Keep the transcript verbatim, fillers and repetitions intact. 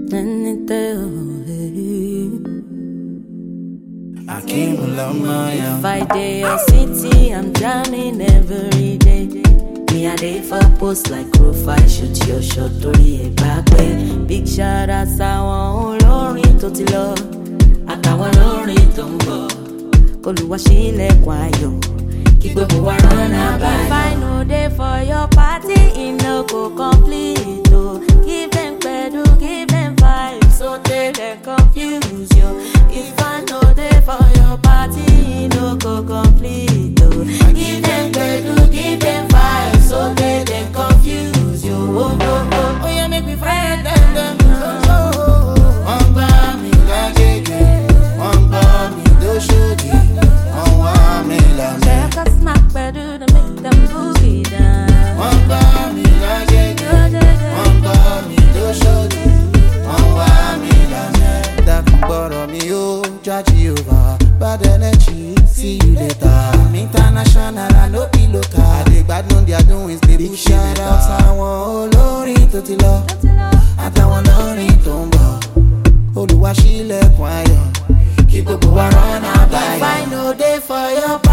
If I day your city, I'm drowning every day. Me a day for post like profile, shoot your shot, tori e back way. Big shout out sáwọn olórin tó ti lọ, àtàwọn olórin tó ń bọ̀. K'Olúwa ṣílẹ̀kùn ayọ̀, kí gbogbo wa rọ́nà àbáyọ. If I no dey for your party, e no go complete o. Give them gbedu, give them vibes, so they dey confuse you. If I no dey for your party, e no go complete o. Give them gbedu, give them vibes, so they dey confuse you. Oh, oh, oh. Oh yeah, make me friend them, them. Oh, oh, oh. One buy me la gege, one buy me do shoji, one buy me la me. Check a smack bedu to make them boogie down. One buy me la gege, one buy me do shoji, one buy me la me. That borrow me oh, judge you over. Bad energy, see you later. I'm international, I know be local. I dig bad known they are doing stay big shout out sáwọn olórin tó ti lọ, àtàwọn olórin tó ń bọ̀. Olúwa ṣílẹ̀kùn ayọ̀, kí gbogbo wa rọ́nà àbáyọ. If I no dey for your